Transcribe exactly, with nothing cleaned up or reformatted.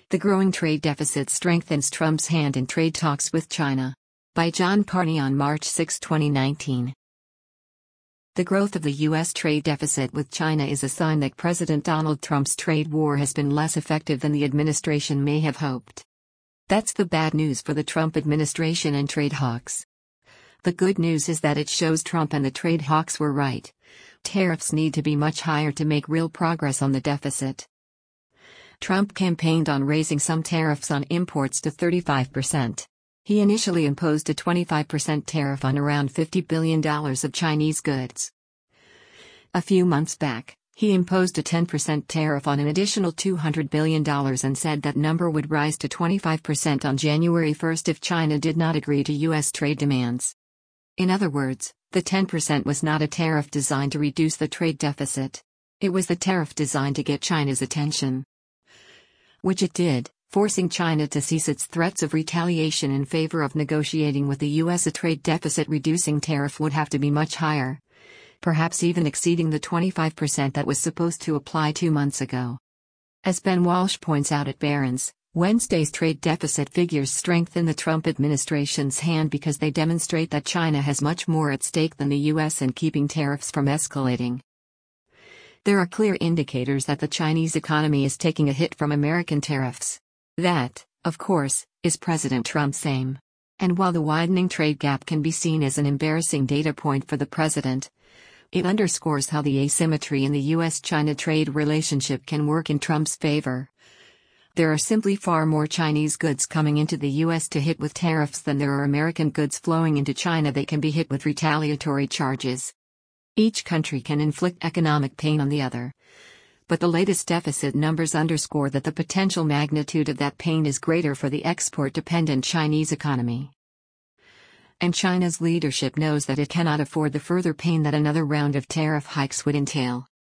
The growing trade deficit strengthens Trump's hand in trade talks with China. By John Parney on March sixth, twenty nineteen. The growth of the U S trade deficit with China is a sign that President Donald Trump's trade war has been less effective than the administration may have hoped. That's the bad news for the Trump administration and trade hawks. The good news is that it shows Trump and the trade hawks were right. Tariffs need to be much higher to make real progress on the deficit. Trump campaigned on raising some tariffs on imports to thirty-five percent. He initially imposed a twenty-five percent tariff on around fifty billion dollars of Chinese goods. A few months back, he imposed a ten percent tariff on an additional two hundred billion dollars and said that number would rise to twenty-five percent on January first if China did not agree to U S trade demands. In other words, the ten percent was not a tariff designed to reduce the trade deficit. It was the tariff designed to get China's attention. Which it did, forcing China to cease its threats of retaliation in favor of negotiating with the U S. A trade deficit reducing tariff would have to be much higher, perhaps even exceeding the twenty-five percent that was supposed to apply two months ago. As Ben Walsh points out at Barron's, Wednesday's trade deficit figures strengthen the Trump administration's hand because they demonstrate that China has much more at stake than the U S in keeping tariffs from escalating. There are clear indicators that the Chinese economy is taking a hit from American tariffs. That, of course, is President Trump's aim. And while the widening trade gap can be seen as an embarrassing data point for the president, it underscores how the asymmetry in the U S China trade relationship can work in Trump's favor. There are simply far more Chinese goods coming into the U S to hit with tariffs than there are American goods flowing into China that can be hit with retaliatory charges. Each country can inflict economic pain on the other. But the latest deficit numbers underscore that the potential magnitude of that pain is greater for the export-dependent Chinese economy. And China's leadership knows that it cannot afford the further pain that another round of tariff hikes would entail.